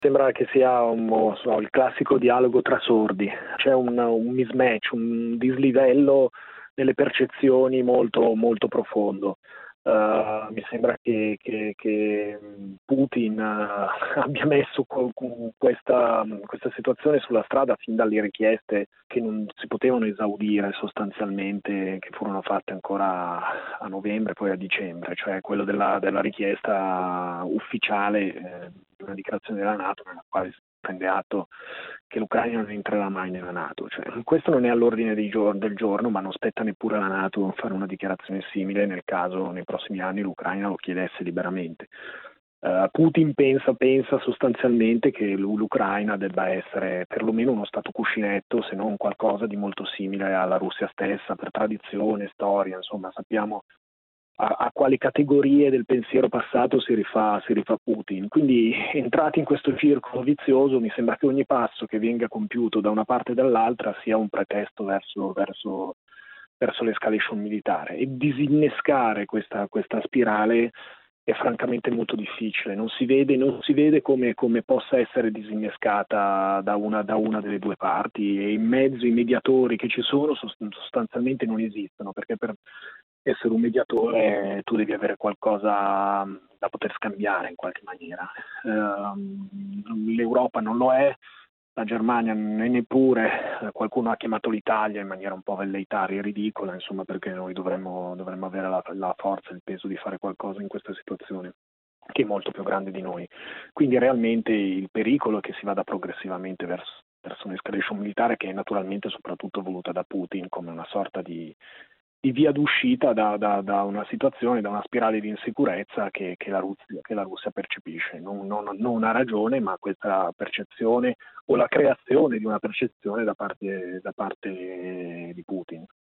Sembra che sia non so, il classico dialogo tra sordi, c'è un mismatch, un dislivello nelle percezioni molto, molto profondo. Mi sembra che Putin abbia messo questa situazione sulla strada fin dalle richieste che non si potevano esaudire sostanzialmente, che furono fatte ancora a novembre, poi a dicembre, cioè quello della richiesta ufficiale di una dichiarazione della NATO nella quale si prende atto che l'Ucraina non entrerà mai nella NATO. Cioè, questo non è all'ordine del giorno, ma non spetta neppure alla NATO fare una dichiarazione simile nel caso nei prossimi anni l'Ucraina lo chiedesse liberamente. Putin pensa sostanzialmente che l'Ucraina debba essere perlomeno uno stato cuscinetto, se non qualcosa di molto simile alla Russia stessa, per tradizione, storia, insomma sappiamo a quali categorie del pensiero passato si rifà Putin. Quindi entrati in questo circolo vizioso mi sembra che ogni passo che venga compiuto da una parte e dall'altra sia un pretesto verso l'escalation militare, e disinnescare questa spirale è francamente molto difficile, non si vede come possa essere disinnescata da una delle due parti, e in mezzo i mediatori che ci sono sostanzialmente non esistono, perché per essere un mediatore tu devi avere qualcosa da poter scambiare in qualche maniera. L'Europa non lo è, la Germania non è neppure, qualcuno ha chiamato l'Italia in maniera un po' velleitaria e ridicola, insomma, perché noi dovremmo avere la forza e il peso di fare qualcosa in questa situazione, che è molto più grande di noi. Quindi realmente il pericolo è che si vada progressivamente verso un'escalation militare, che è naturalmente soprattutto voluta da Putin come una sorta di via d'uscita da una situazione, da una spirale di insicurezza che la Russia percepisce. Non ha ragione, ma questa percezione o la creazione di una percezione da parte di Putin.